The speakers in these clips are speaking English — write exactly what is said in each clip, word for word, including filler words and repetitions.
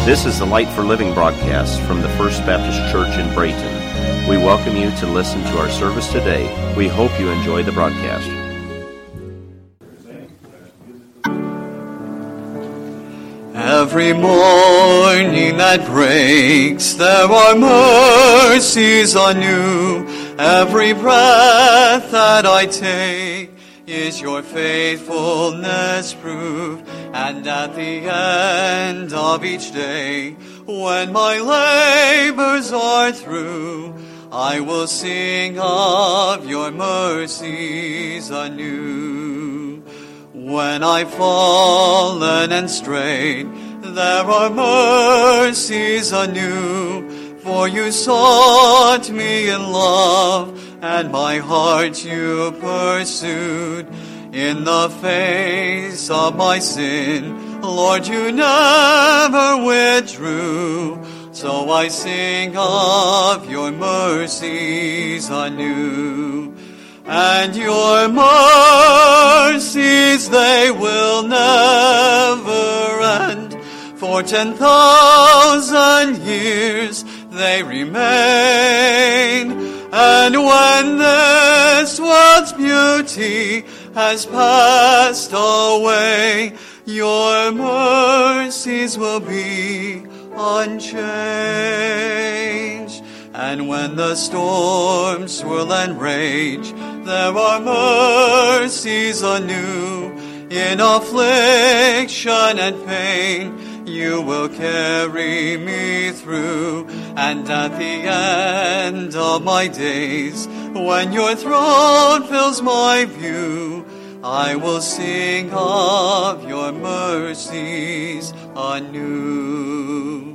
This is the Light for Living broadcast from the First Baptist Church in Brayton. We welcome you to listen to our service today. We hope you enjoy the broadcast. Every morning that breaks, there are mercies anew. Every breath that I take is your faithfulness proved. And at the end of each day, when my labors are through, I will sing of your mercies anew. When I've fallen and strayed, there are mercies anew. For you sought me in love, and my heart you pursued. In the face of my sin, Lord, you never withdrew. So I sing of your mercies anew. And your mercies, they will never end. For ten thousand years they remain. And when this world's beauty has passed away, your mercies will be unchanged. And when the storms swirl and rage, there are mercies anew. In affliction and pain, you will carry me through. And at the end of my days, when your throne fills my view, I will sing of your mercies anew.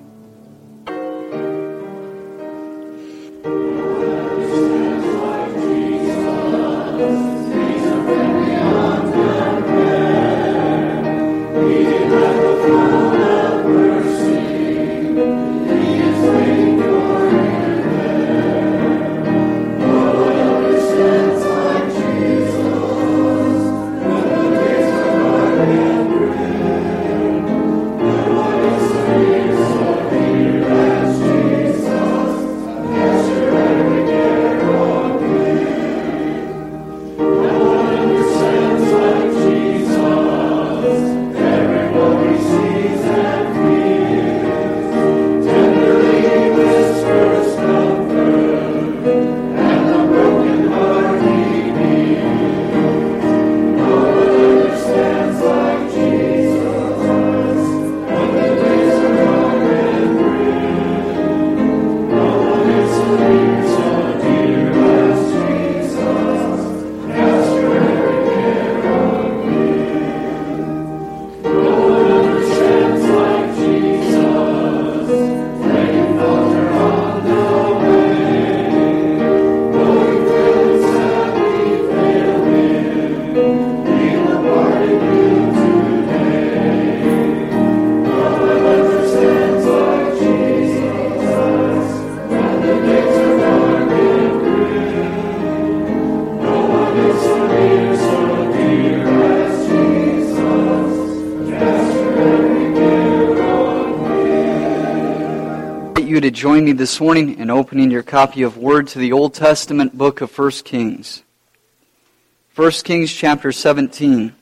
To join me this morning in opening your copy of Word to the Old Testament book of First Kings. First Kings chapter seventeen.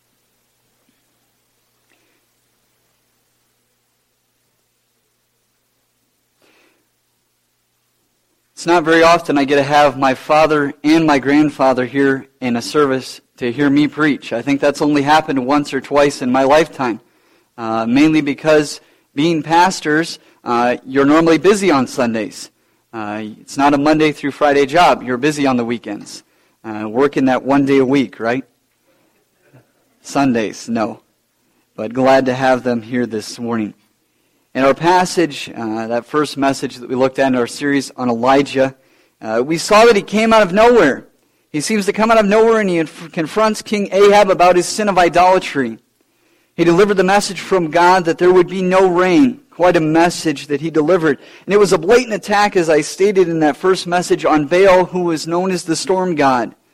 It's not very often I get to have my father and my grandfather here in a service to hear me preach. I think that's only happened once or twice in my lifetime, uh, mainly because being pastors, Uh, you're normally busy on Sundays. Uh, it's not a Monday through Friday job. You're busy on the weekends. Uh, working that one day a week, right? Sundays, no. But glad to have them here this morning. In our passage, uh, that first message that we looked at in our series on Elijah, uh, we saw that he came out of nowhere. He seems to come out of nowhere and he inf- confronts King Ahab about his sin of idolatry. He delivered the message from God that there would be no rain. Quite a message that he delivered. And it was a blatant attack, as I stated in that first message, on Baal, who was known as the storm god.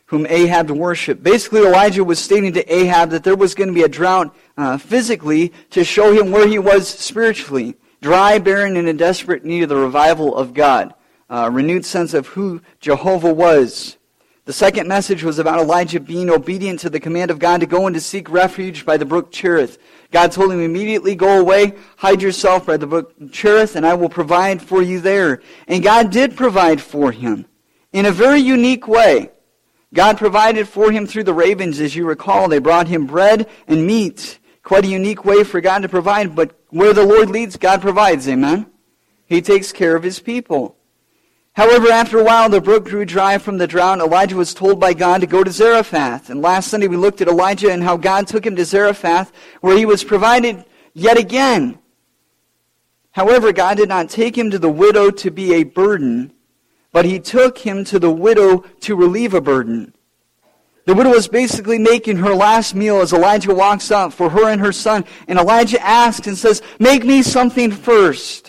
whom Ahab worshipped. Basically, Elijah was stating to Ahab that there was going to be a drought uh, physically to show him where he was spiritually. Dry, barren, and in desperate need of the revival of God. A renewed sense of who Jehovah was. The second message was about Elijah being obedient to the command of God to go and to seek refuge by the brook Cherith. God told him immediately, go away, hide yourself by the brook Cherith, and I will provide for you there. And God did provide for him in a very unique way. God provided for him through the ravens, as you recall. They brought him bread and meat. Quite a unique way for God to provide, but where the Lord leads, God provides, amen? He takes care of his people. However, after a while, the brook grew dry from the drought. Elijah was told by God to go to Zarephath. And last Sunday we looked at Elijah and how God took him to Zarephath, where he was provided yet again. However, God did not take him to the widow to be a burden, but he took him to the widow to relieve a burden. The widow was basically making her last meal as Elijah walks up for her and her son. And Elijah asks and says, make me something first.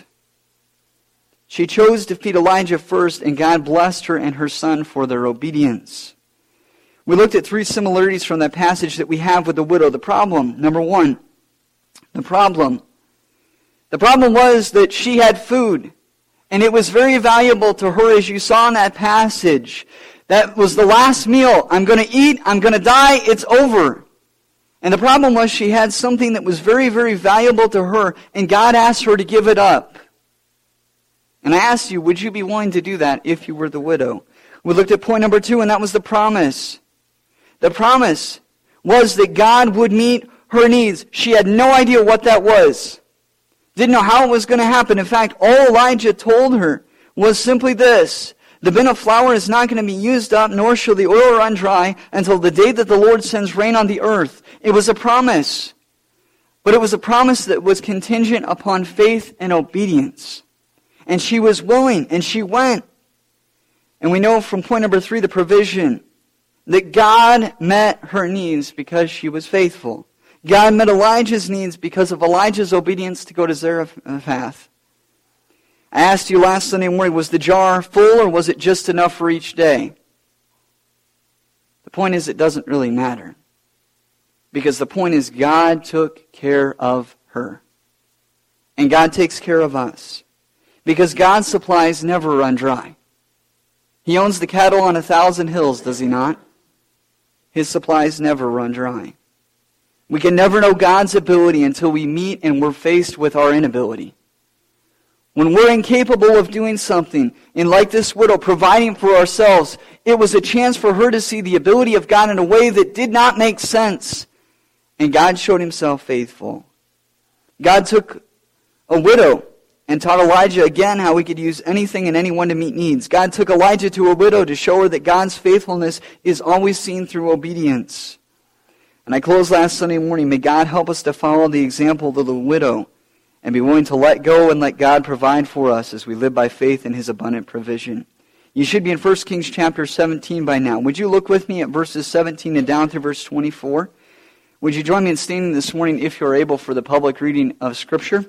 She chose to feed Elijah first, and God blessed her and her son for their obedience. We looked at three similarities from that passage that we have with the widow. The problem, number one, the problem. The problem was that she had food, and it was very valuable to her, as you saw in that passage. That was the last meal. I'm going to eat, I'm going to die, it's over. And the problem was she had something that was very, very valuable to her, and God asked her to give it up. And I asked you, would you be willing to do that if you were the widow? We looked at point number two, and that was the promise. The promise was that God would meet her needs. She had no idea what that was. Didn't know how it was going to happen. In fact, all Elijah told her was simply this. The bin of flour is not going to be used up, nor shall the oil run dry until the day that the Lord sends rain on the earth. It was a promise. But it was a promise that was contingent upon faith and obedience. And she was willing, and she went. And we know from point number three, the provision, that God met her needs because she was faithful. God met Elijah's needs because of Elijah's obedience to go to Zarephath. I asked you last Sunday morning, was the jar full or was it just enough for each day? The point is, it doesn't really matter. Because the point is, God took care of her. And God takes care of us. Because God's supplies never run dry. He owns the cattle on a thousand hills, does he not? His supplies never run dry. We can never know God's ability until we meet and we're faced with our inability. When we're incapable of doing something, and like this widow, providing for ourselves, it was a chance for her to see the ability of God in a way that did not make sense. And God showed himself faithful. God took a widow and taught Elijah again how we could use anything and anyone to meet needs. God took Elijah to a widow to show her that God's faithfulness is always seen through obedience. And I closed last Sunday morning, may God help us to follow the example of the widow and be willing to let go and let God provide for us as we live by faith in his abundant provision. You should be in First Kings chapter seventeen by now. Would you look with me at verses seventeen and down through verse twenty-four? Would you join me in standing this morning, if you're able, for the public reading of Scripture?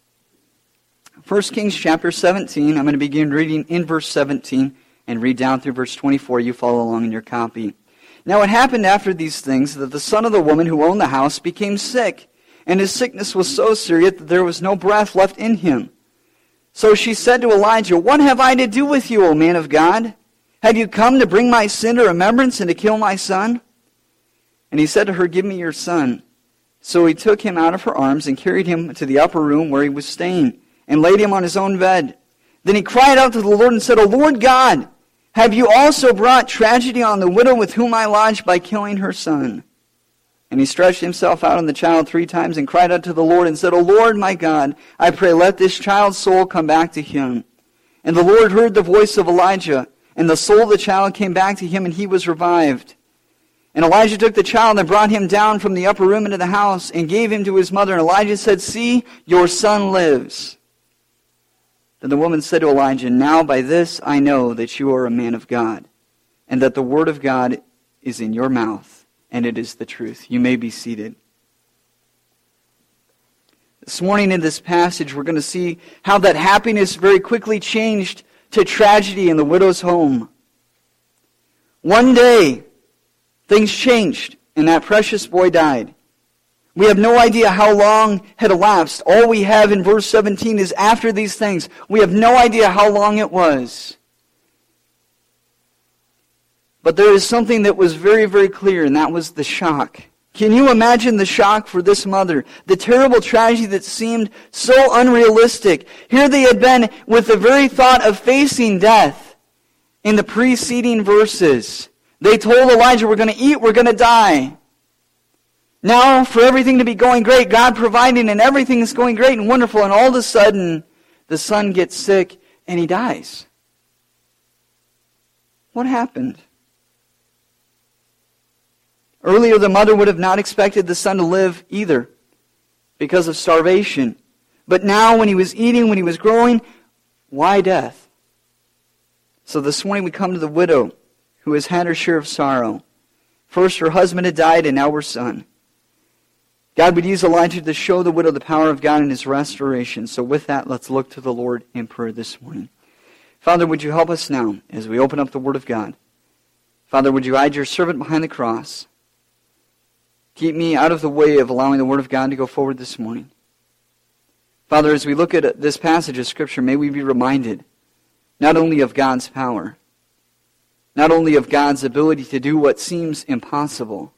First Kings chapter seventeen, I'm going to begin reading in verse seventeen and read down through verse twenty-four. You follow along in your copy. Now it happened after these things that the son of the woman who owned the house became sick, and his sickness was so serious that there was no breath left in him. So she said to Elijah, "What have I to do with you, O man of God? Have you come to bring my sin to remembrance and to kill my son?" And he said to her, "Give me your son." So he took him out of her arms and carried him to the upper room where he was staying, and laid him on his own bed. Then he cried out to the Lord and said, "O Lord God, have you also brought tragedy on the widow with whom I lodged by killing her son?" And he stretched himself out on the child three times and cried out to the Lord and said, "O Lord my God, I pray let this child's soul come back to him." And the Lord heard the voice of Elijah, and the soul of the child came back to him, and he was revived. And Elijah took the child and brought him down from the upper room into the house and gave him to his mother. And Elijah said, "See, your son lives." Then the woman said to Elijah, "Now by this I know that you are a man of God, and that the word of God is in your mouth, and it is the truth." You may be seated. This morning in this passage, we're going to see how that happiness very quickly changed to tragedy in the widow's home. One day, Things changed, and that precious boy died. We have no idea how long had elapsed. All we have in verse seventeen is after these things. We have no idea how long it was. But there is something that was very, very clear, and that was the shock. Can you imagine the shock for this mother? The terrible tragedy that seemed so unrealistic. Here they had been with the very thought of facing death in the preceding verses. They told Elijah, we're going to eat, we're going to die. Now, for everything to be going great, God providing, and everything is going great and wonderful, and all of a sudden, the son gets sick and he dies. What happened? Earlier, the mother would have not expected the son to live either because of starvation. But now, when he was eating, when he was growing, why death? So this morning we come to the widow who has had her share of sorrow. First, her husband had died, and now her son. God would use Elijah to show the widow the power of God in his restoration. So with that, let's look to the Lord in prayer this morning. Father, would you help us now as we open up the Word of God? Father, would you hide your servant behind the cross? Keep me out of the way of allowing the Word of God to go forward this morning. Father, as we look at this passage of Scripture, may we be reminded not only of God's power, not only of God's ability to do what seems impossible,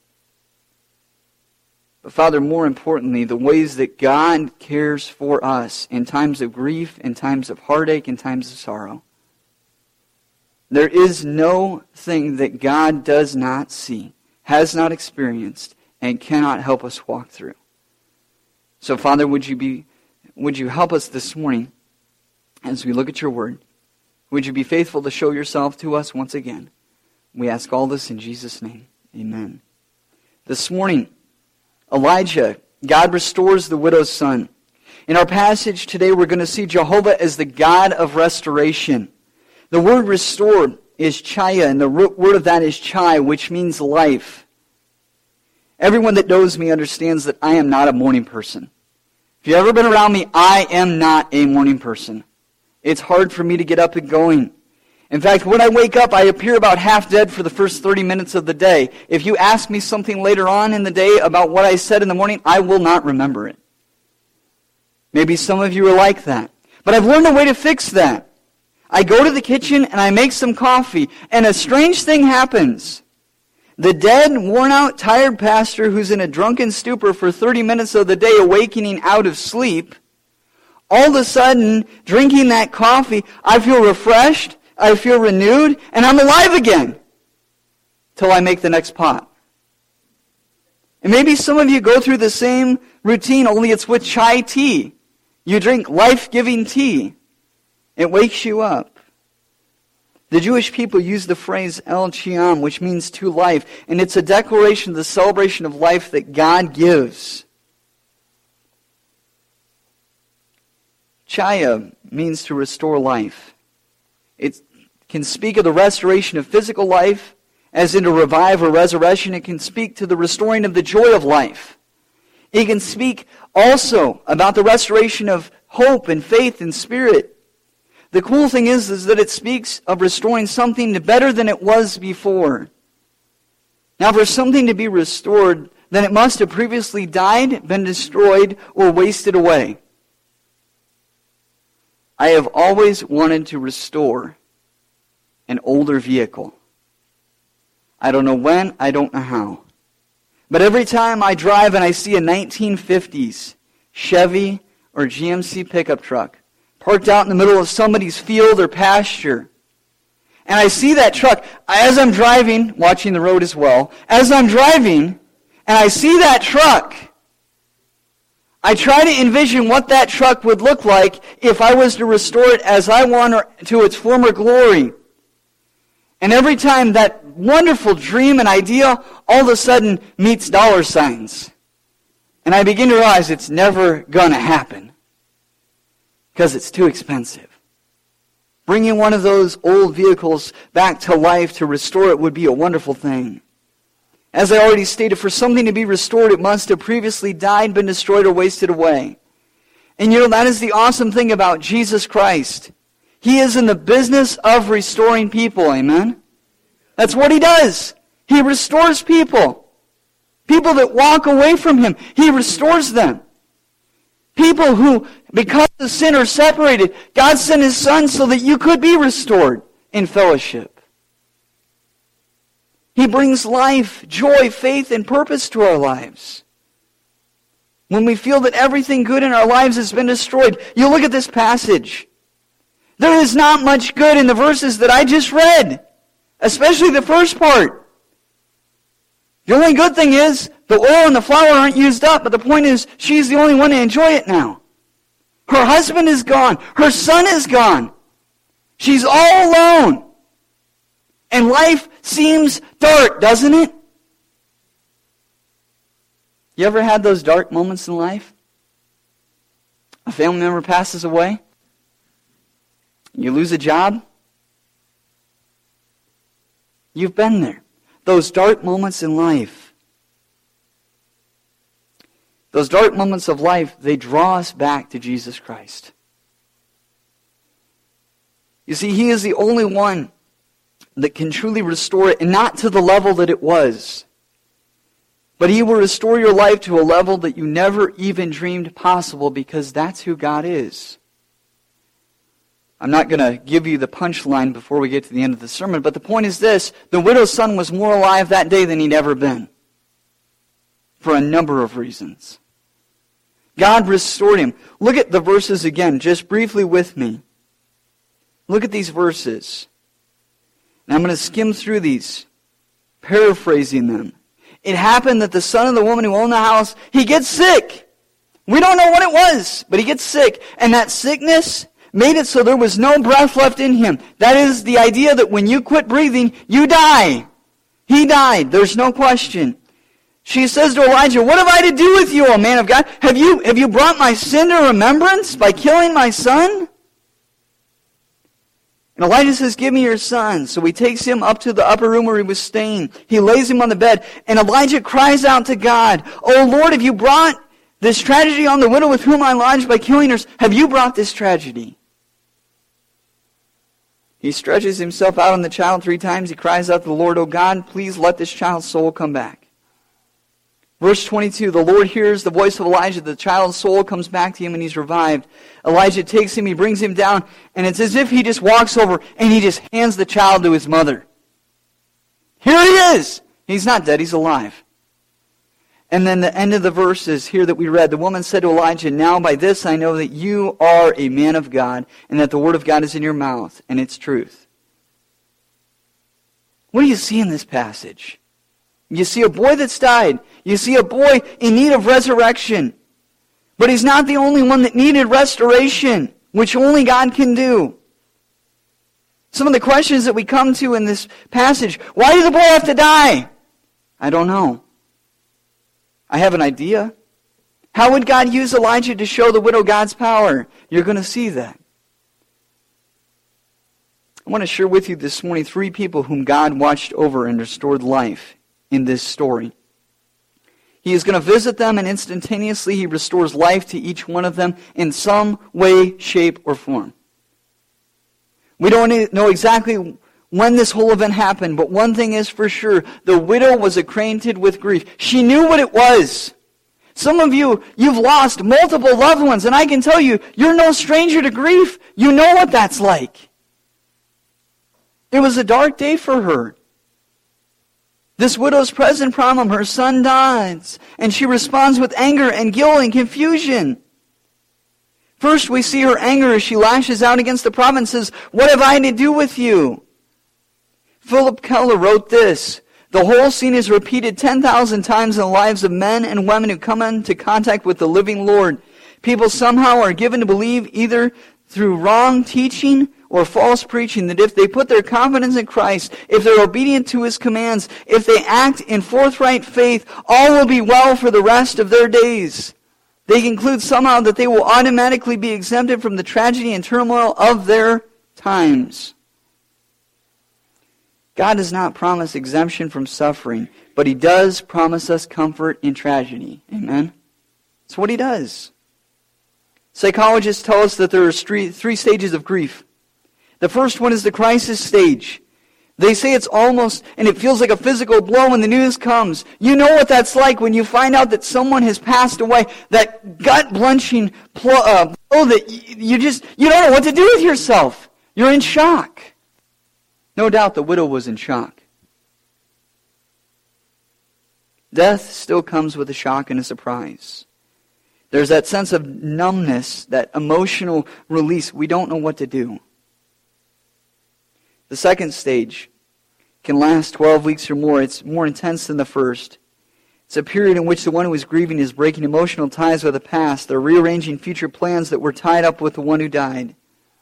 but Father, more importantly, the ways that God cares for us in times of grief, in times of heartache, in times of sorrow. There is no thing that God does not see, has not experienced, and cannot help us walk through. So, Father, would you be, would you help us this morning as we look at your word? Would you be faithful to show yourself to us once again? We ask all this in Jesus' name. Amen. This morning, Elijah, God restores the widow's son. In our passage today, we're going to see Jehovah as the God of restoration. The word restored is chaya, and the root word of that is chai, which means life. Everyone that knows me understands that I am not a morning person. If you've ever been around me, I am not a morning person. It's hard for me to get up and going. In fact, when I wake up, I appear about half dead for the first thirty minutes of the day. If you ask me something later on in the day about what I said in the morning, I will not remember it. Maybe some of you are like that. But I've learned a way to fix that. I go to the kitchen and I make some coffee, and a strange thing happens. The dead, worn-out, tired pastor who's in a drunken stupor for thirty minutes of the day awakening out of sleep, all of a sudden, drinking that coffee, I feel refreshed, I feel renewed, and I'm alive again till I make the next pot. And maybe some of you go through the same routine, only it's with chai tea. You drink life-giving tea. It wakes you up. The Jewish people use the phrase El Chiam, which means to life, and it's a declaration of the celebration of life that God gives. Chaya means to restore life. It can speak of the restoration of physical life, as in a revive or resurrection. It can speak to the restoring of the joy of life. It can speak also about the restoration of hope and faith and spirit. The cool thing is, is that it speaks of restoring something to better than it was before. Now, for something to be restored, then it must have previously died, been destroyed, or wasted away. I have always wanted to restore an older vehicle. I don't know when, I don't know how. But every time I drive and I see a nineteen fifties Chevy or G M C pickup truck parked out in the middle of somebody's field or pasture, and I see that truck, as I'm driving, watching the road as well, as I'm driving, and I see that truck, I try to envision what that truck would look like if I was to restore it as I want to its former glory. And every time that wonderful dream and idea all of a sudden meets dollar signs. And I begin to realize it's never going to happen because it's too expensive. Bringing one of those old vehicles back to life to restore it would be a wonderful thing. As I already stated, for something to be restored, it must have previously died, been destroyed, or wasted away. And you know, that is the awesome thing about Jesus Christ. He is in the business of restoring people, amen? That's what He does. He restores people. People that walk away from Him, He restores them. People who, because of sin, are separated. God sent His Son so that you could be restored in fellowship. He brings life, joy, faith, and purpose to our lives. When we feel that everything good in our lives has been destroyed, you look at this passage. There is not much good in the verses that I just read, especially the first part. The only good thing is the oil and the flour aren't used up, but the point is she's the only one to enjoy it now. Her husband is gone. Her son is gone. She's all alone. And life seems dark, doesn't it? You ever had those dark moments in life? A family member passes away. You lose a job. You've been there. Those dark moments in life. Those dark moments of life, they draw us back to Jesus Christ. You see, He is the only one that can truly restore it, and not to the level that it was. But He will restore your life to a level that you never even dreamed possible, because that's who God is. I'm not going to give you the punchline before we get to the end of the sermon, but the point is this: the widow's son was more alive that day than he'd ever been. For a number of reasons. God restored him. Look at the verses again, just briefly with me. Look at these verses. And I'm going to skim through these, paraphrasing them. It happened that the son of the woman who owned the house, he gets sick. We don't know what it was, but he gets sick. And that sickness made it so there was no breath left in him. That is the idea that when you quit breathing, you die. He died. There's no question. She says to Elijah, "What have I to do with you, O man of God? Have you, have you brought my sin to remembrance by killing my son?" And Elijah says, "Give me your son." So he takes him up to the upper room where he was staying. He lays him on the bed. And Elijah cries out to God, "O Lord, have you brought this tragedy on the widow with whom I lodged by killing her? Have you brought this tragedy?" He stretches himself out on the child three times. He cries out to the Lord, "O God, please let this child's soul come back." Verse twenty-two, the Lord hears the voice of Elijah. The child's soul comes back to him and he's revived. Elijah takes him, he brings him down, and it's as if he just walks over and he just hands the child to his mother. Here he is! He's not dead, he's alive. And then the end of the verses here that we read, the woman said to Elijah, "Now by this I know that you are a man of God, and that the word of God is in your mouth, and it's truth." What do you see in this passage? You see a boy that's died. You see a boy in need of resurrection. But he's not the only one that needed restoration, which only God can do. Some of the questions that we come to in this passage: why did the boy have to die? I don't know. I have an idea. How would God use Elijah to show the widow God's power? You're going to see that. I want to share with you this morning three people whom God watched over and restored life in this story. He is going to visit them, and instantaneously He restores life to each one of them in some way, shape, or form. We don't know exactly when this whole event happened, but one thing is for sure: the widow was acquainted with grief. She knew what it was. Some of you, you've lost multiple loved ones, and I can tell you, you're no stranger to grief. You know what that's like. It was a dark day for her. This widow's present problem: her son dies, and she responds with anger and guilt and confusion. First, we see her anger as she lashes out against the prophet and says, "What have I to do with you?" Philip Keller wrote this: "The whole scene is repeated ten thousand times in the lives of men and women who come into contact with the living Lord. People somehow are given to believe, either through wrong teaching or false preaching, that if they put their confidence in Christ, if they're obedient to His commands, if they act in forthright faith, all will be well for the rest of their days. They conclude somehow that they will automatically be exempted from the tragedy and turmoil of their times." God does not promise exemption from suffering, but He does promise us comfort in tragedy. Amen? That's what He does. Psychologists tell us that there are three stages of grief. The first one is the crisis stage. They say it's almost, and it feels like a physical blow when the news comes. You know what that's like when you find out that someone has passed away. That gut-blenching blow uh, that you just, you don't know what to do with yourself. You're in shock. No doubt the widow was in shock. Death still comes with a shock and a surprise. There's that sense of numbness, that emotional release. We don't know what to do. The second stage can last twelve weeks or more. It's more intense than the first. It's a period in which the one who is grieving is breaking emotional ties with the past. They're rearranging future plans that were tied up with the one who died.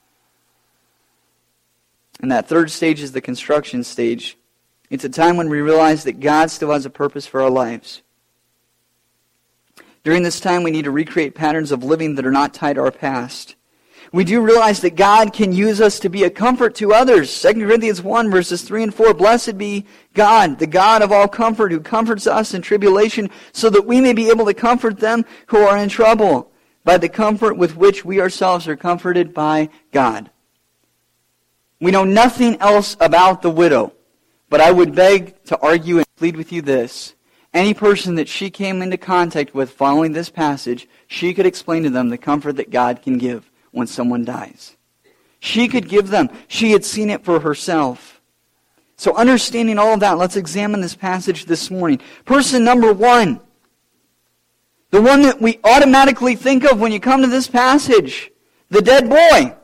And that third stage is the construction stage. It's a time when we realize that God still has a purpose for our lives. During this time, we need to recreate patterns of living that are not tied to our past. We do realize that God can use us to be a comfort to others. Second Corinthians one, verses three and four, Blessed be God, the God of all comfort, who comforts us in tribulation, so that we may be able to comfort them who are in trouble, by the comfort with which we ourselves are comforted by God. We know nothing else about the widow, but I would beg to argue and plead with you this. Any person that she came into contact with following this passage, she could explain to them the comfort that God can give when someone dies. She could give them. She had seen it for herself. So understanding all of that, let's examine this passage this morning. Person number one, the one that we automatically think of when you come to this passage, the dead boy.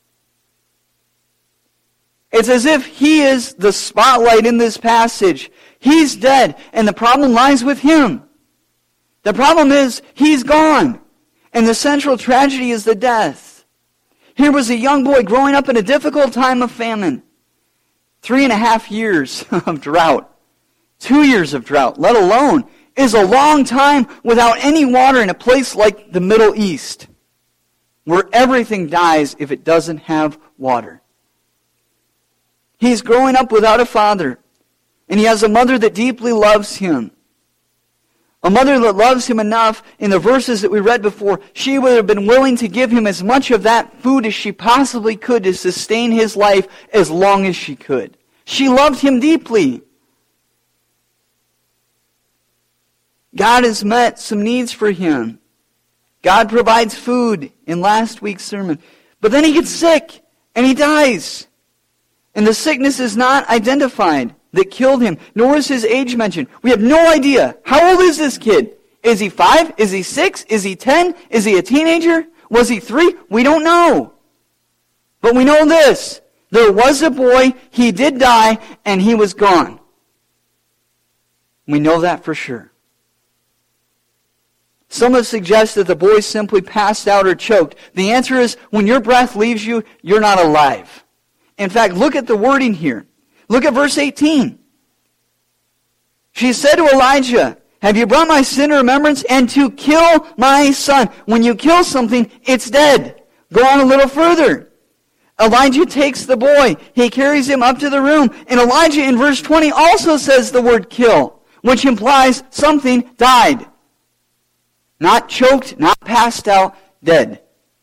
It's as if he is the spotlight in this passage. He's dead, and the problem lies with him. The problem is, he's gone. And the central tragedy is the death. Here was a young boy growing up in a difficult time of famine. Three and a half years of drought. Two years of drought, let alone, is a long time without any water in a place like the Middle East, where everything dies if it doesn't have water. He's growing up without a father, and he has a mother that deeply loves him. A mother that loves him enough, in the verses that we read before, she would have been willing to give him as much of that food as she possibly could to sustain his life as long as she could. She loved him deeply. God has met some needs for him. God provides food in last week's sermon. But then he gets sick, and he dies. And the sickness is not identified that killed him, nor is his age mentioned. We have no idea. How old is this kid? Is he five? Is he six? Is he ten? Is he a teenager? Was he three? We don't know. But we know this. There was a boy, he did die, and he was gone. We know that for sure. Some have suggested the boy simply passed out or choked. The answer is, when your breath leaves you, you're not alive. In fact, look at the wording here. Look at verse eighteen. She said to Elijah, have you brought my sin to remembrance and to kill my son? When you kill something, it's dead. Go on a little further. Elijah takes the boy. He carries him up to the room. And Elijah in verse twenty also says the word kill, which implies something died. Not choked, not passed out, dead.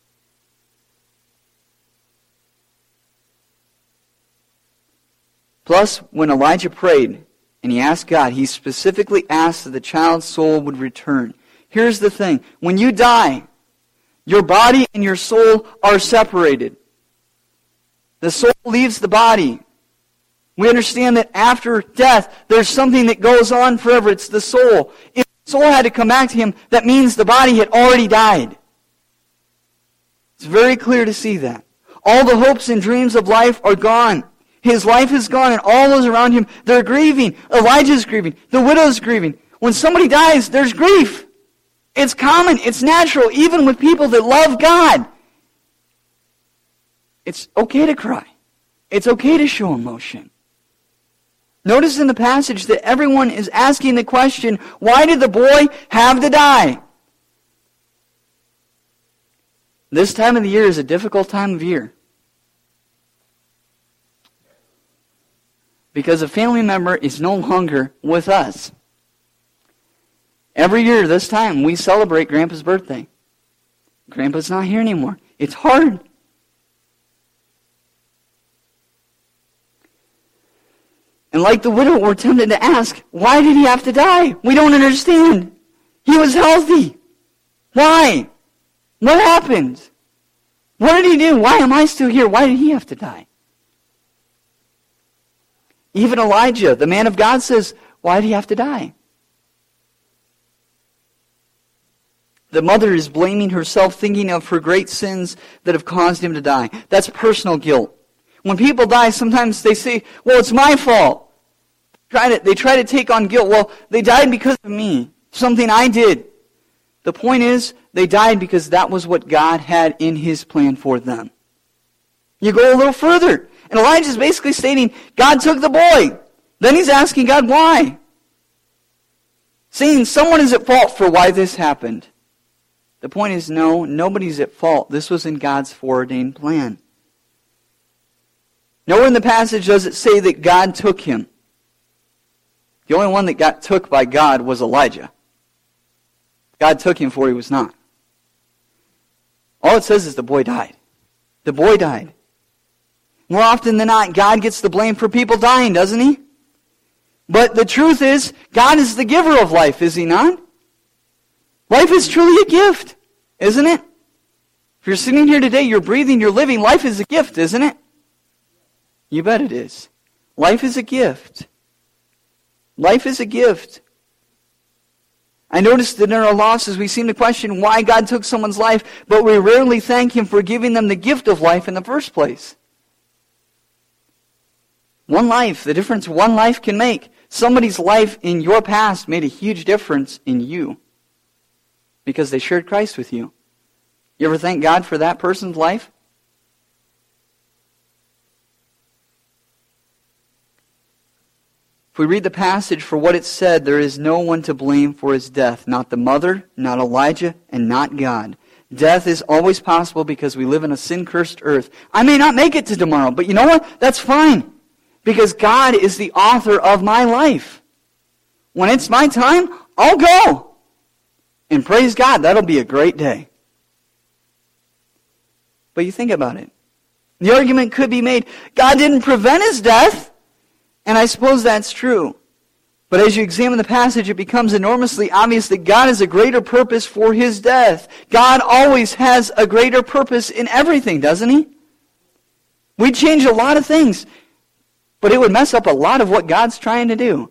Plus, when Elijah prayed and he asked God, he specifically asked that the child's soul would return. Here's the thing. When you die, your body and your soul are separated. The soul leaves the body. We understand that after death, there's something that goes on forever. It's the soul. If the soul had to come back to him, that means the body had already died. It's very clear to see that. All the hopes and dreams of life are gone. His life is gone, and all those around him, they're grieving. Elijah's grieving. The widow's grieving. When somebody dies, there's grief. It's common. It's natural, even with people that love God. It's okay to cry. It's okay to show emotion. Notice in the passage that everyone is asking the question, why did the boy have to die? This time of the year is a difficult time of year. Because a family member is no longer with us. Every year, this time, we celebrate Grandpa's birthday. Grandpa's not here anymore. It's hard. And like the widow, we're tempted to ask, why did he have to die? We don't understand. He was healthy. Why? What happened? What did he do? Why am I still here? Why did he have to die? Even Elijah, the man of God, says, why did he have to die? The mother is blaming herself, thinking of her great sins that have caused him to die. That's personal guilt. When people die, sometimes they say, well, it's my fault. Try to, they try to take on guilt. Well, they died because of me. Something I did. The point is, they died because that was what God had in his plan for them. You go a little further. And Elijah is basically stating, God took the boy. Then he's asking God why. Saying someone is at fault for why this happened. The point is, no, nobody's at fault. This was in God's foreordained plan. Nowhere in the passage does it say that God took him. The only one that got took by God was Elijah. God took him for he was not. All it says is the boy died. The boy died. More often than not, God gets the blame for people dying, doesn't he? But the truth is, God is the giver of life, is he not? Life is truly a gift, isn't it? If you're sitting here today, you're breathing, you're living, life is a gift, isn't it? You bet it is. Life is a gift. Life is a gift. I noticed that in our losses, we seem to question why God took someone's life, but we rarely thank him for giving them the gift of life in the first place. One life, the difference one life can make. Somebody's life in your past made a huge difference in you because they shared Christ with you. You ever thank God for that person's life? If we read the passage for what it said, there is no one to blame for his death. Not the mother, not Elijah, and not God. Death is always possible because we live in a sin-cursed earth. I may not make it to tomorrow, but you know what? That's fine. Because God is the author of my life. When it's my time, I'll go. And praise God, that'll be a great day. But you think about it. The argument could be made, God didn't prevent his death. And I suppose that's true. But as you examine the passage, it becomes enormously obvious that God has a greater purpose for his death. God always has a greater purpose in everything, doesn't he? We'd change a lot of things, but it would mess up a lot of what God's trying to do.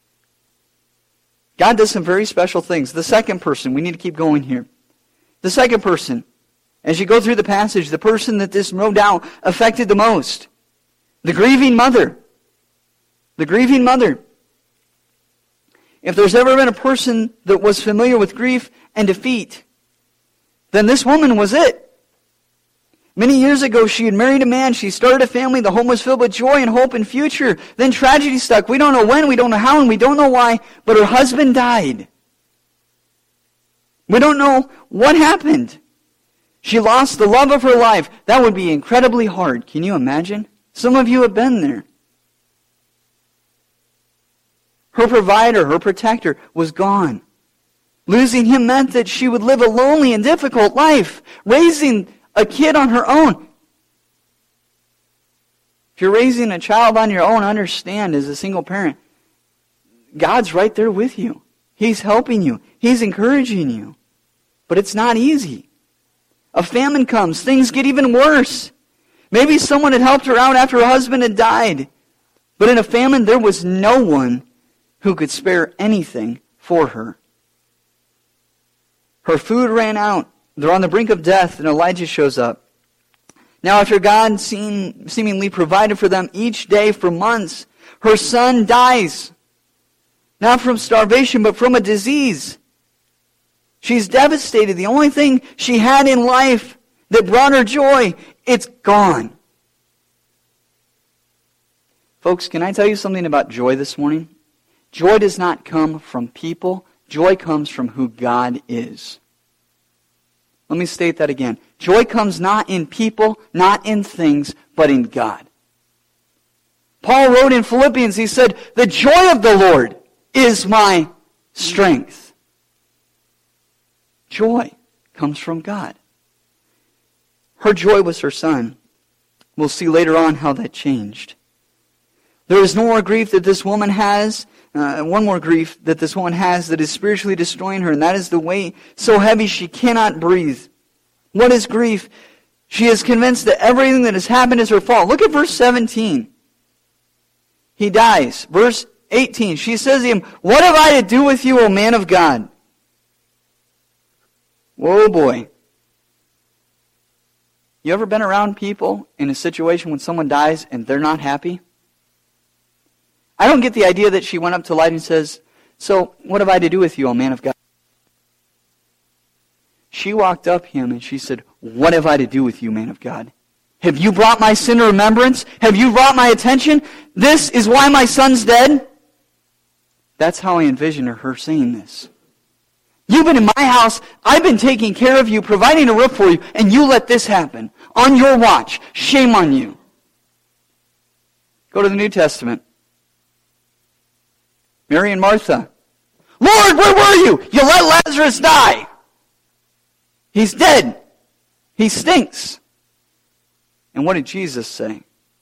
God does some very special things. The second person, we need to keep going here. The second person, as you go through the passage, the person that this no doubt affected the most, the grieving mother. The grieving mother. If there's ever been a person that was familiar with grief and defeat, then this woman was it. Many years ago, she had married a man. She started a family. The home was filled with joy and hope and future. Then tragedy struck. We don't know when, we don't know how, and we don't know why, but her husband died. We don't know what happened. She lost the love of her life. That would be incredibly hard. Can you imagine? Some of you have been there. Her provider, her protector, was gone. Losing him meant that she would live a lonely and difficult life, raising a kid on her own. If you're raising a child on your own, understand as a single parent, God's right there with you. He's helping you. He's encouraging you. But it's not easy. A famine comes. Things get even worse. Maybe someone had helped her out after her husband had died. But in a famine, there was no one who could spare anything for her. Her food ran out. They're on the brink of death, and Elijah shows up. Now, after God seem, seemingly provided for them each day for months, her son dies. Not from starvation, but from a disease. She's devastated. The only thing she had in life that brought her joy, it's gone. Folks, can I tell you something about joy this morning? Joy does not come from people. Joy comes from who God is. Let me state that again. Joy comes not in people, not in things, but in God. Paul wrote in Philippians, he said, the joy of the Lord is my strength. Joy comes from God. Her joy was her son. We'll see later on how that changed. There is no more grief that this woman has, uh, one more grief that this woman has that is spiritually destroying her, and that is the weight so heavy she cannot breathe. What is grief? She is convinced that everything that has happened is her fault. Look at verse seventeen. He dies. Verse eighteen, she says to him, "What have I to do with you, O man of God?" Whoa, boy. You ever been around people in a situation when someone dies and they're not happy? I don't get the idea that she went up to Elijah and says, "So, what have I to do with you, O man of God?" She walked up to him and she said, "What have I to do with you, man of God? Have you brought my sin to remembrance? Have you brought my attention? This is why my son's dead?" That's how I envision her saying this. You've been in my house, I've been taking care of you, providing a roof for you, and you let this happen. On your watch. Shame on you. Go to the New Testament. Mary and Martha. "Lord, where were you? You let Lazarus die. He's dead. He stinks." And what did Jesus say?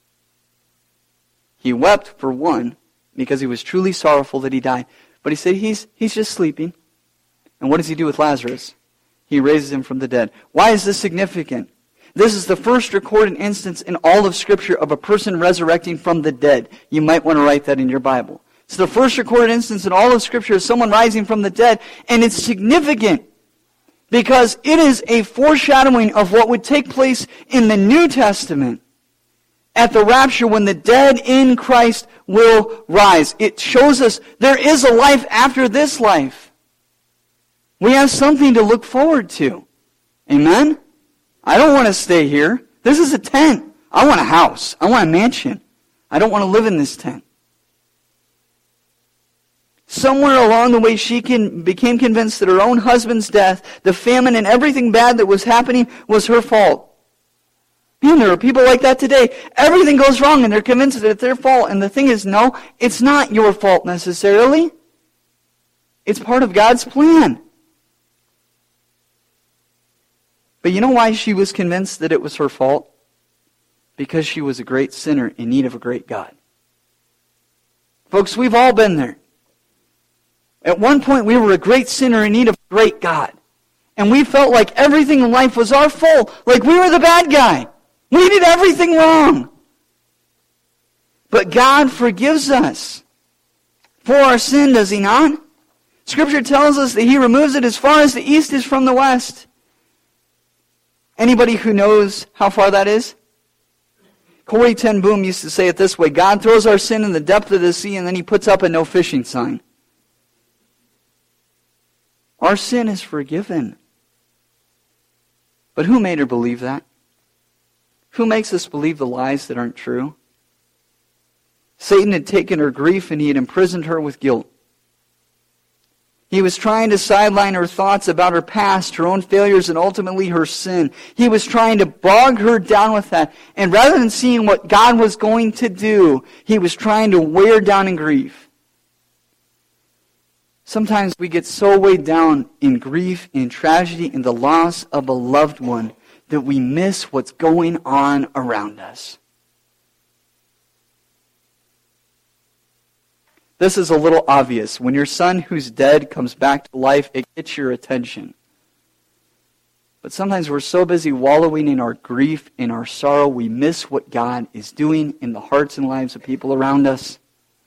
He wept for one because he was truly sorrowful that he died. But he said he's, he's just sleeping. And what does he do with Lazarus? He raises him from the dead. Why is this significant? This is the first recorded instance in all of Scripture of a person resurrecting from the dead. You might want to write that in your Bible. It's the first recorded instance in all of Scripture of someone rising from the dead. And it's significant because it is a foreshadowing of what would take place in the New Testament at the rapture when the dead in Christ will rise. It shows us there is a life after this life. We have something to look forward to. Amen? I don't want to stay here. This is a tent. I want a house. I want a mansion. I don't want to live in this tent. Somewhere along the way, she can, became convinced that her own husband's death, the famine, and everything bad that was happening was her fault. And there are people like that today. Everything goes wrong, and they're convinced that it's their fault. And the thing is, no, it's not your fault necessarily. It's part of God's plan. But you know why she was convinced that it was her fault? Because she was a great sinner in need of a great God. Folks, we've all been there. At one point, we were a great sinner in need of a great God. And we felt like everything in life was our fault. Like we were the bad guy. We did everything wrong. But God forgives us for our sin, does He not? Scripture tells us that He removes it as far as the east is from the west. Anybody who knows how far that is? Corrie ten Boom used to say it this way: God throws our sin in the depth of the sea and then He puts up a no fishing sign. Our sin is forgiven. But who made her believe that? Who makes us believe the lies that aren't true? Satan had taken her grief and he had imprisoned her with guilt. He was trying to sideline her thoughts about her past, her own failures, and ultimately her sin. He was trying to bog her down with that. And rather than seeing what God was going to do, he was trying to weigh her down in grief. Sometimes we get so weighed down in grief, in tragedy, in the loss of a loved one that we miss what's going on around us. This is a little obvious. When your son who's dead comes back to life, it gets your attention. But sometimes we're so busy wallowing in our grief, in our sorrow, we miss what God is doing in the hearts and lives of people around us.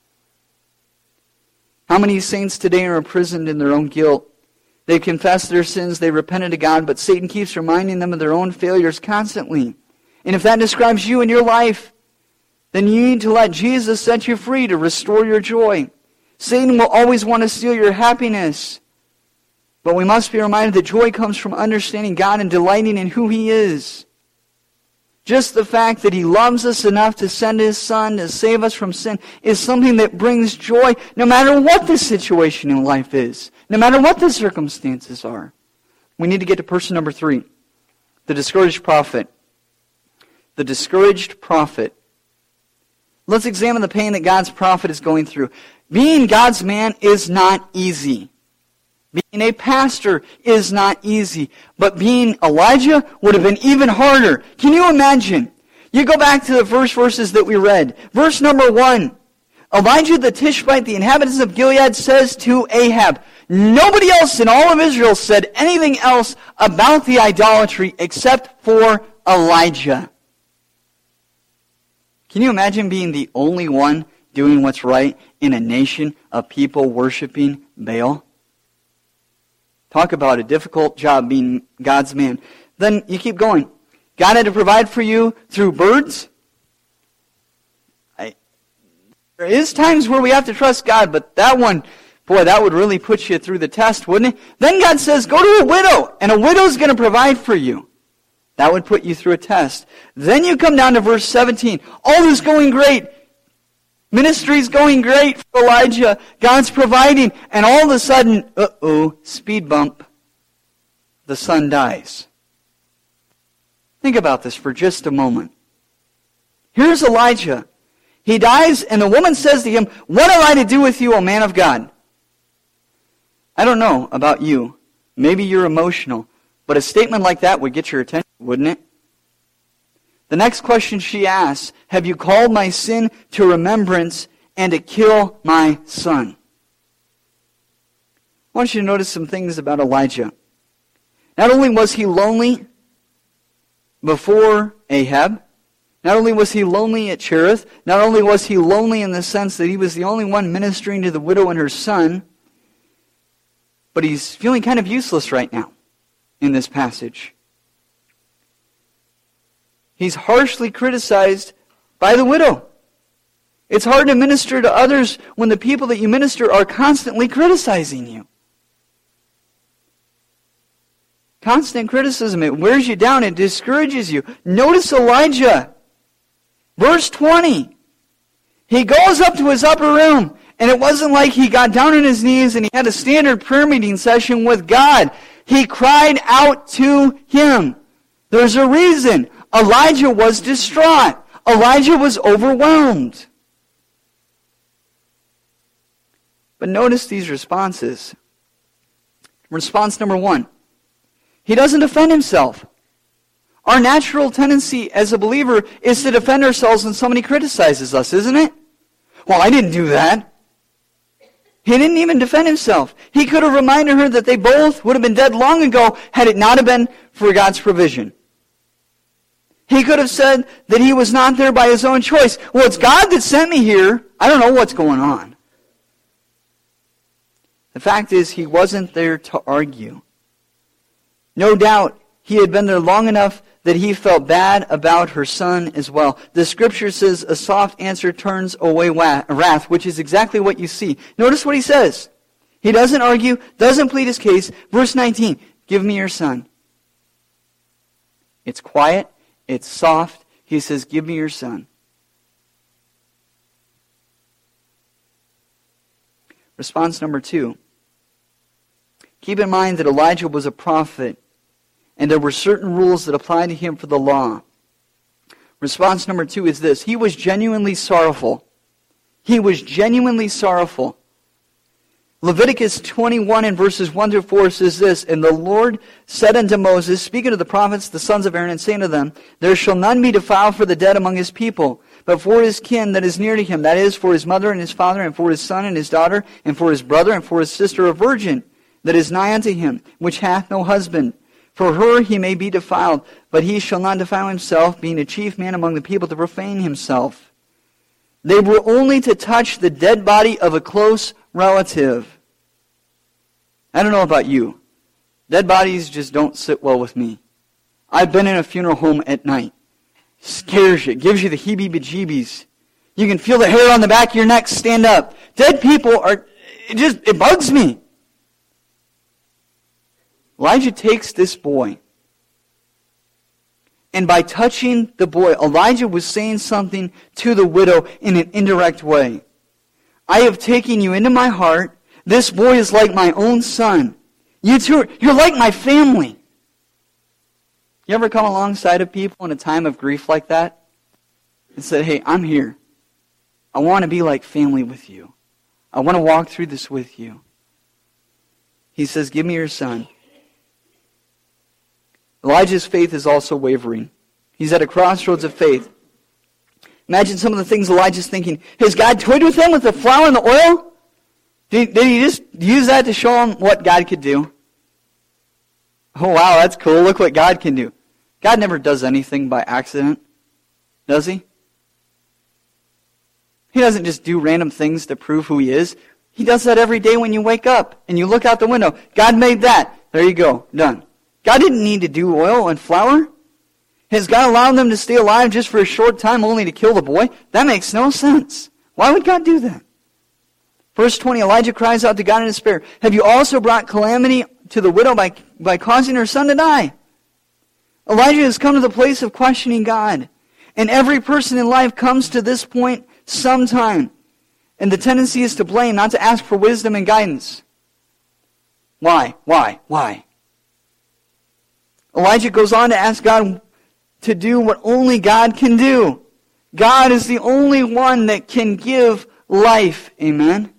How many saints today are imprisoned in their own guilt? They've confessed their sins, they've repented to God, but Satan keeps reminding them of their own failures constantly. And if that describes you in your life, then you need to let Jesus set you free to restore your joy. Satan will always want to steal your happiness. But we must be reminded that joy comes from understanding God and delighting in who He is. Just the fact that He loves us enough to send His Son to save us from sin is something that brings joy no matter what the situation in life is, no matter what the circumstances are. We need to get to person number three, the discouraged prophet. The discouraged prophet. Let's examine the pain that God's prophet is going through. Being God's man is not easy. Being a pastor is not easy. But being Elijah would have been even harder. Can you imagine? You go back to the first verses that we read. Verse number one. Elijah the Tishbite, the inhabitants of Gilead, says to Ahab, nobody else in all of Israel said anything else about the idolatry except for Elijah. Can you imagine being the only one doing what's right in a nation of people worshiping Baal? Talk about a difficult job being God's man. Then you keep going. God had to provide for you through birds. I, there is times where we have to trust God, but that one, boy, that would really put you through the test, wouldn't it? Then God says, go to a widow, and a widow's going to provide for you. That would put you through a test. Then you come down to verse seventeen. All is going great. Ministry's going great for Elijah. God's providing. And all of a sudden, uh-oh, speed bump. The son dies. Think about this for just a moment. Here's Elijah. He dies, and the woman says to him, what have I to do with you, O man of God? I don't know about you. Maybe you're emotional. But a statement like that would get your attention, wouldn't it? The next question she asks, have you called my sin to remembrance and to kill my son? I want you to notice some things about Elijah. Not only was he lonely before Ahab, not only was he lonely at Cherith, not only was he lonely in the sense that he was the only one ministering to the widow and her son, but he's feeling kind of useless right now in this passage. He's harshly criticized by the widow. It's hard to minister to others when the people that you minister are constantly criticizing you. Constant criticism, it wears you down, it discourages you. Notice Elijah. Verse twenty. He goes up to his upper room, and it wasn't like he got down on his knees and he had a standard prayer meeting session with God. He cried out to him. There's a reason. Elijah was distraught. Elijah was overwhelmed. But notice these responses. Response number one. He doesn't defend himself. Our natural tendency as a believer is to defend ourselves when somebody criticizes us, isn't it? Well, I didn't do that. He didn't even defend himself. He could have reminded her that they both would have been dead long ago had it not have been for God's provision. He could have said that he was not there by his own choice. Well, it's God that sent me here. I don't know what's going on. The fact is, he wasn't there to argue. No doubt, he had been there long enough that he felt bad about her son as well. The scripture says a soft answer turns away wrath, which is exactly what you see. Notice what he says. He doesn't argue, doesn't plead his case. Verse nineteen, give me your son. It's quiet, it's soft. He says, give me your son. Response number two. Keep in mind that Elijah was a prophet, and there were certain rules that applied to him for the law. Response number two is this. He was genuinely sorrowful. He was genuinely sorrowful. Leviticus twenty-one and verses one through four says this, and the Lord said unto Moses, speaking to the prophets, the sons of Aaron, and saying to them, there shall none be defiled for the dead among his people, but for his kin that is near to him, that is, for his mother and his father, and for his son and his daughter, and for his brother, and for his sister a virgin, that is nigh unto him, which hath no husband. For her he may be defiled, but he shall not defile himself, being a chief man among the people, to profane himself. They were only to touch the dead body of a close relative. I don't know about you. Dead bodies just don't sit well with me. I've been in a funeral home at night. Scares you. Gives you the heebie-jeebies. You can feel the hair on the back of your neck stand up. Dead people are, it just, it bugs me. Elijah takes this boy, and by touching the boy, Elijah was saying something to the widow in an indirect way. I have taken you into my heart. This boy is like my own son. You two, are, you're like my family. You ever come alongside of people in a time of grief like that and said, hey, I'm here. I want to be like family with you. I want to walk through this with you. He says, give me your son. Elijah's faith is also wavering. He's at a crossroads of faith. Imagine some of the things Elijah's thinking. Has God toyed with him with the flour and the oil? Did, did he just use that to show him what God could do? Oh, wow, that's cool. Look what God can do. God never does anything by accident, does he? He doesn't just do random things to prove who he is. He does that every day when you wake up and you look out the window. God made that. There you go. Done. God didn't need to do oil and flour. Has God allowed them to stay alive just for a short time only to kill the boy? That makes no sense. Why would God do that? Verse twenty, Elijah cries out to God in despair, have you also brought calamity to the widow by, by causing her son to die? Elijah has come to the place of questioning God. And every person in life comes to this point sometime. And the tendency is to blame, not to ask for wisdom and guidance. Why? Why? Why? Elijah goes on to ask God to do what only God can do. God is the only one that can give life. Amen?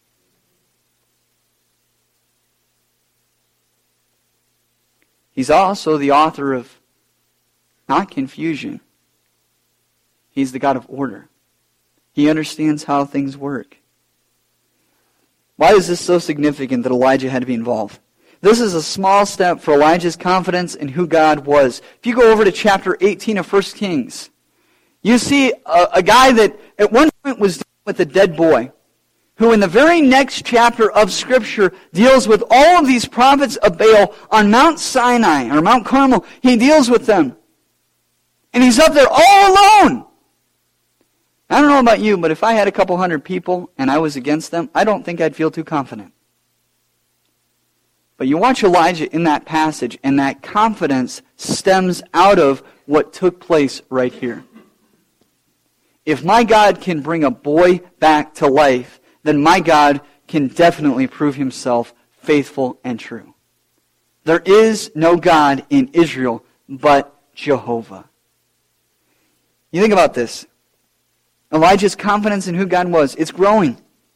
He's also the author of not confusion. He's the God of order. He understands how things work. Why is this so significant that Elijah had to be involved? This is a small step for Elijah's confidence in who God was. If you go over to chapter eighteen of First Kings, you see a, a guy that at one point was dealing with a dead boy, who in the very next chapter of Scripture deals with all of these prophets of Baal on Mount Sinai, or Mount Carmel. He deals with them. And he's up there all alone. I don't know about you, but if I had a couple hundred people and I was against them, I don't think I'd feel too confident. But you watch Elijah in that passage, and that confidence stems out of what took place right here. If my God can bring a boy back to life, then my God can definitely prove himself faithful and true. There is no God in Israel but Jehovah. You think about this. Elijah's confidence in who God was, it's growing.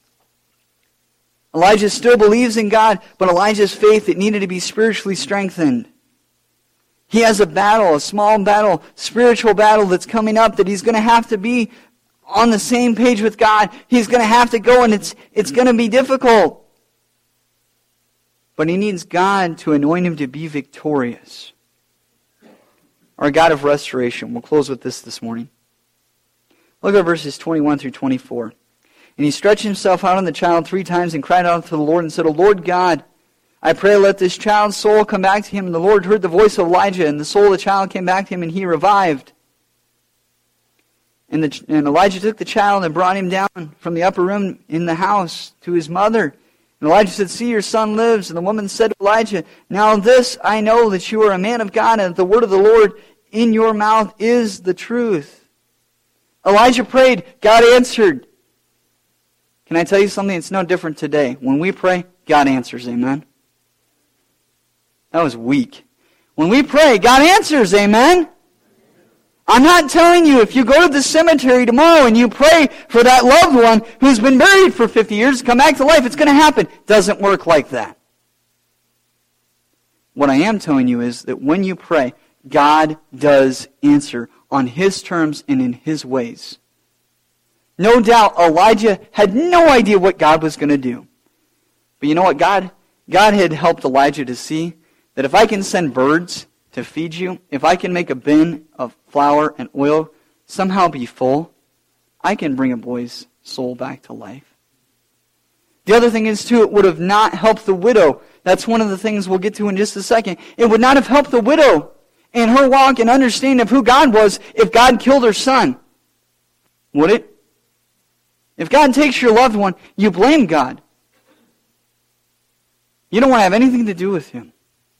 Elijah still believes in God, but Elijah's faith, it needed to be spiritually strengthened. He has a battle, a small battle, spiritual battle that's coming up that he's going to have to be on the same page with God. He's going to have to go, and it's, it's going to be difficult. But he needs God to anoint him to be victorious. Our God of restoration. We'll close with this this morning. Look at verses twenty-one through twenty-four. And he stretched himself out on the child three times and cried out to the Lord and said, O Lord God, I pray let this child's soul come back to him. And the Lord heard the voice of Elijah, and the soul of the child came back to him, and he revived. And, the, and Elijah took the child and brought him down from the upper room in the house to his mother. And Elijah said, See, your son lives. And the woman said to Elijah, Now this I know, that you are a man of God, and that the word of the Lord in your mouth is the truth. Elijah prayed, God answered. Can I tell you something? It's no different today. When we pray, God answers. Amen? That was weak. When we pray, God answers. Amen? I'm not telling you, if you go to the cemetery tomorrow and you pray for that loved one who's been buried for fifty years to come back to life, it's going to happen. It doesn't work like that. What I am telling you is that when you pray, God does answer on His terms and in His ways. No doubt Elijah had no idea what God was going to do. But you know what? God, God had helped Elijah to see that if I can send birds to feed you, if I can make a bin of flour and oil somehow be full, I can bring a boy's soul back to life. The other thing is, too, it would have not helped the widow. That's one of the things we'll get to in just a second. It would not have helped the widow in her walk and understanding of who God was if God killed her son. Would it? If God takes your loved one, you blame God. You don't want to have anything to do with Him.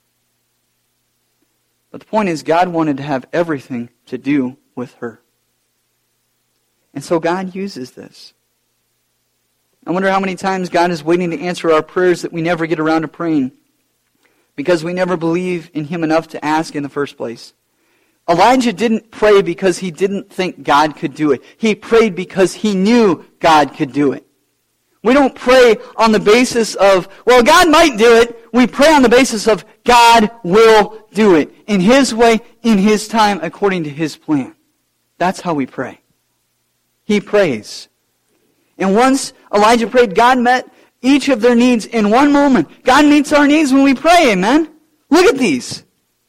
But the point is, God wanted to have everything to do with her. And so God uses this. I wonder how many times God is waiting to answer our prayers that we never get around to praying because we never believe in Him enough to ask in the first place. Elijah didn't pray because he didn't think God could do it. He prayed because he knew God could do it. We don't pray on the basis of, well, God might do it. We pray on the basis of God will do it in His way, in His time, according to His plan. That's how we pray. he prays. And once Elijah prayed, God met each of their needs in one moment. God meets our needs when we pray, amen? Look at these.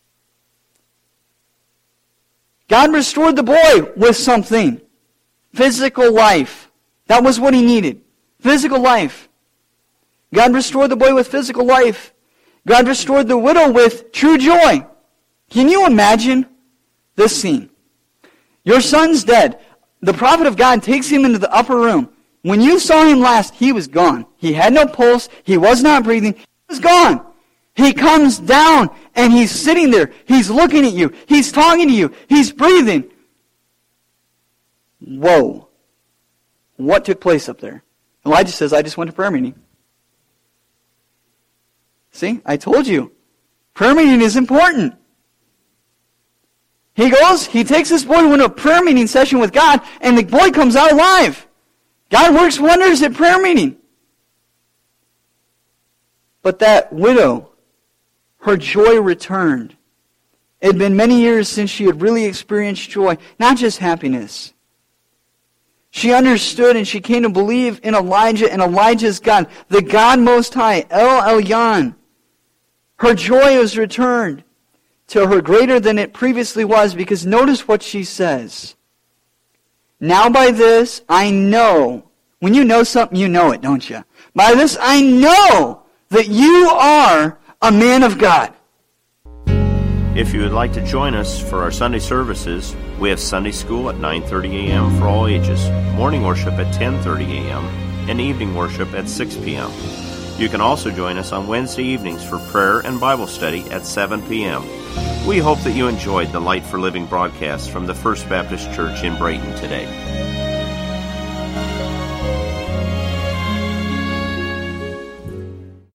God restored the boy with something. Physical life. That was what he needed. Physical life. God restored the boy with physical life. God restored the widow with true joy. Can you imagine this scene? Your son's dead. The prophet of God takes him into the upper room. When you saw him last, he was gone. He had no pulse. He was not breathing. He was gone. He comes down and he's sitting there. He's looking at you. He's talking to you. He's breathing. Whoa. What took place up there? Elijah says, I just went to prayer meeting. See, I told you. Prayer meeting is important. He goes, he takes this boy to a prayer meeting session with God, and the boy comes out alive. God works wonders at prayer meeting. But that widow, her joy returned. It had been many years since she had really experienced joy, not just happiness. She understood and she came to believe in Elijah and Elijah's God, the God Most High, El Elyon. Her joy was returned to her greater than it previously was, because notice what she says. Now by this I know, when you know something, you know it, don't you? By this I know that you are a man of God. If you would like to join us for our Sunday services, we have Sunday school at nine thirty a.m. for all ages, morning worship at ten thirty a.m., and evening worship at six p.m. You can also join us on Wednesday evenings for prayer and Bible study at seven p.m. We hope that you enjoyed the Light for Living broadcast from the First Baptist Church in Brayton today.